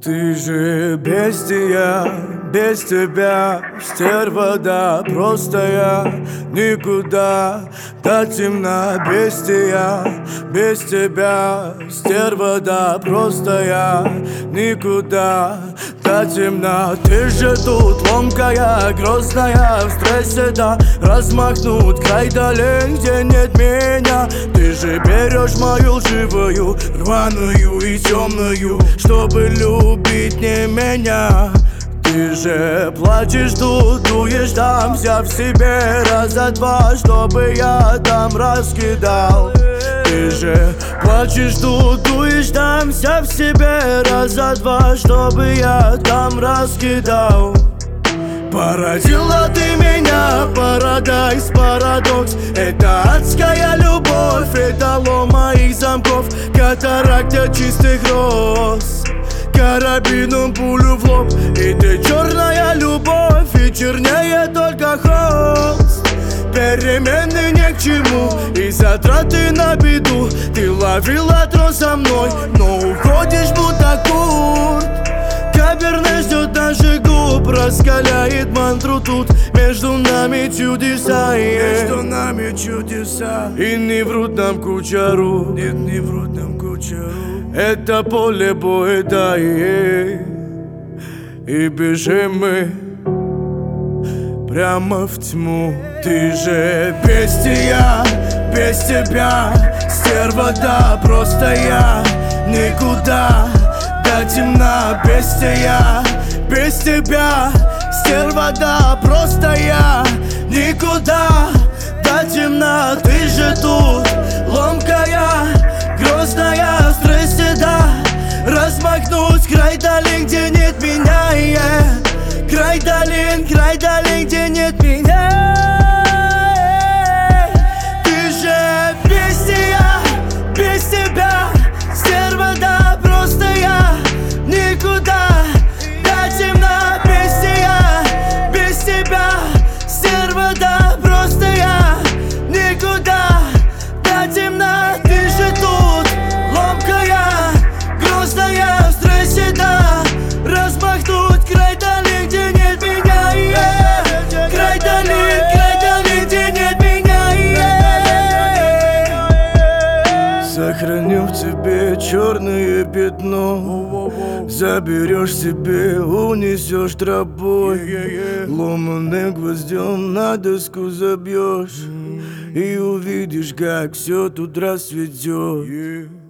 Ты же бестия, без тебя стерва, да, просто я никуда, до темна бестия, без тебя стерва, да, просто я никуда, до темна. Ты же тут ломкая, грозная, в стрессе, да, размахнут край долин, где нет меня. Ты же берешь мою живую, рваную и темную, чтобы любить не меня. Ты же плачешь тут, дуешь там, вся в себе раза два, чтобы я там раскидал. Ты же плачешь тут, дуешь там, вся в себе раза два, чтобы я там раскидал. Породила ты меня, парадайз, парадокс. Это адская любовь, это лом моих замков, катаракта чистых роз, карабином пулю в лоб. И ты черная любовь, и чернее только холст. Перемены ни к чему, и затраты на беду. Ты ловила трон со мной, но уходишь будто курт. Каберне ждет наших губ, раскаляет мантру тут. Между нами чудеса, между нами чудеса. И не врут нам кучеру, нет, не врут нам кучеру. Это поле боя, да, и бежим мы прямо в тьму. Ты же бестия, без тебя стерва, да, просто я никуда, до темна бестия, без тебя стерва, да, просто я никуда, до темна. Ты же тут ломкая, грозная, в стрессе, да, размахнуть край долин, где нет меня, край долин, где нет меня. Ты же бестия, без тебя стерва, да, просто я никуда, до темна бестия, без тебя стерва, да, просто я никуда, до темна. Ты же тут ломкая, грозная, в стрессе, да, размахнуть край долин, где нет меня, край долин, где нет меня. Сохраню в тебе черное пятно, заберешь себе, унесешь тропой. Ломаным гвоздем на доску забьешь, и увидишь, как все тут расцветет.